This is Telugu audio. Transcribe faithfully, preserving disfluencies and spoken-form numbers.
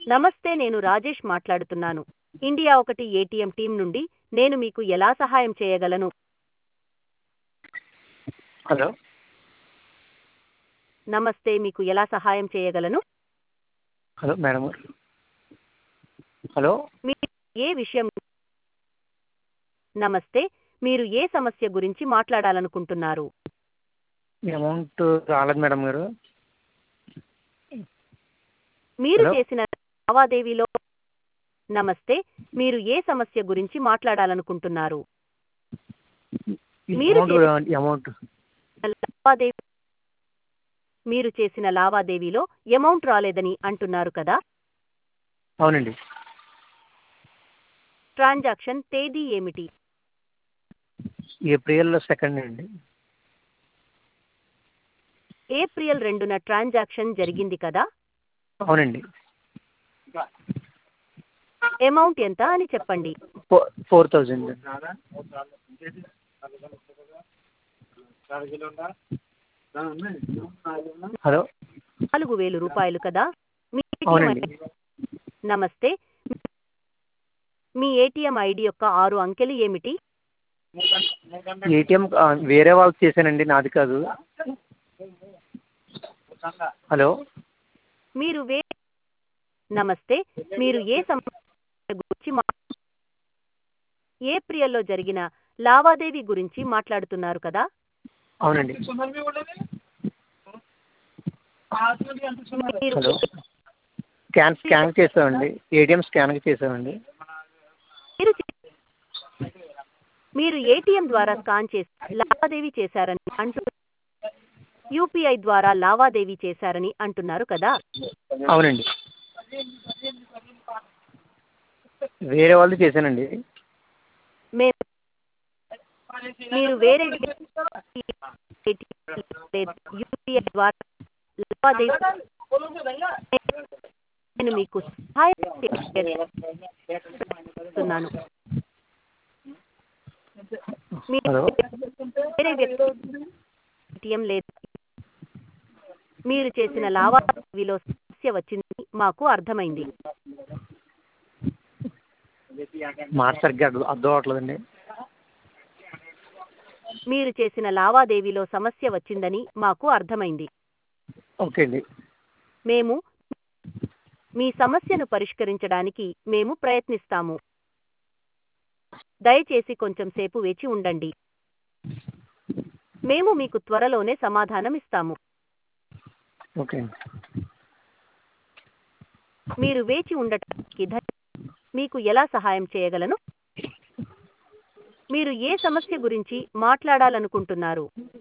నమస్తే, నేను రాజేష్ మాట్లాడుతున్నాను. ఇండియా ఒకటి ఏటీఎం టీం నుండి. నేను మీకు ఎలా సహాయం చేయగలను? హలో నమస్తే, మీకు ఎలా సహాయం చేయగలను? హలో మేడం గారు హలో మీరు ఏ విషయం నమస్తే, మీరు ఏ సమస్య గురించి మాట్లాడాలనుకుంటున్నారు? అమౌంట్ రాలేదు మేడం గారు. మీరు హలో చేసిన లావాదేవీలో నమస్తే, మీరు ఏ సమస్య గురించి మాట్లాడాలనుకుంటున్నారు? ఈ మీరు అమౌంట్ చేసిన అమౌంట్ లావాదేవీ మీరు చేసిన లావాదేవీలో అమౌంట్ రాలేదని అంటున్నారు కదా? అవునండి. ట్రాన్సాక్షన్ తేదీ ఏమిటి? ఏప్రిల్ సెకండ్ అండి. ఏప్రిల్ రెండున ట్రాన్సాక్షన్ జరిగింది కదా? అవునండి. అమౌంట్ ఎంత అని చెప్పండి. ఫోర్ ఫోర్ థౌజండ్ హలో నాలుగు వేలు రూపాయలు కదా? మీ ఏటీఎం అవునండి. ఐడి నమస్తే, మీ ఏటీఎం ఐడి యొక్క ఆరు అంకెలు ఏమిటి? ఏటీఎం వేరే వాళ్ళకి చేశానండి, నాది కాదు. హలో మీరు వే నమస్తే, మీరు ఏ సమస్య గురించి మా ఏప్రిల్లో జరిగిన లావాదేవీ గురించి మాట్లాడుతున్నారు కదా? అవునండి. మీరు హలో స్కాన్ స్కాన్ చేసామండి, ఏటీఎం స్కాన్ చేసామండి. మీరు చే- మీరు ఏటీఎం ద్వారా స్కాన్ చేసి లావాదేవీ చేశారని అంటూ యూపీఐ ద్వారా లావాదేవీ చేశారని అంటున్నారు కదా? అవునండి. వేరే వాళ్ళది చేశానండి. మేము మీరు వేరే ఏటీఎం లేదా యూపీఐ ద్వారా లావాదేవీ నేను మీకు సహాయం చేస్తున్నాను. మీరు హలో వేరే వ్యక్తి ఏటీఎం లేదా మీరు చేసిన లావాదేవీలో సమస్య వచ్చిందని మాకు అర్థమైంది. మాట సరిగ్గా అర్థం అర్థం అవ్వట్లేదండి. మీరు చేసిన లావాదేవీలో సమస్య వచ్చిందని మాకు అర్థమైంది. ఓకే అండి. మేము మీ సమస్యను పరిష్కరించడానికి మేము ప్రయత్నిస్తాము. దయచేసి కొంచెం సేపు వేచి ఉండండి. మేము మీకు త్వరలోనే సమాధానం ఇస్తాము. ఓకే అండి. మీరు వేచి ఉండటానికి ధన్యవాదాలు. మీకు ఎలా సహాయం చేయగలను? మీరు ఏ సమస్య గురించి మాట్లాడాలనుకుంటున్నారు?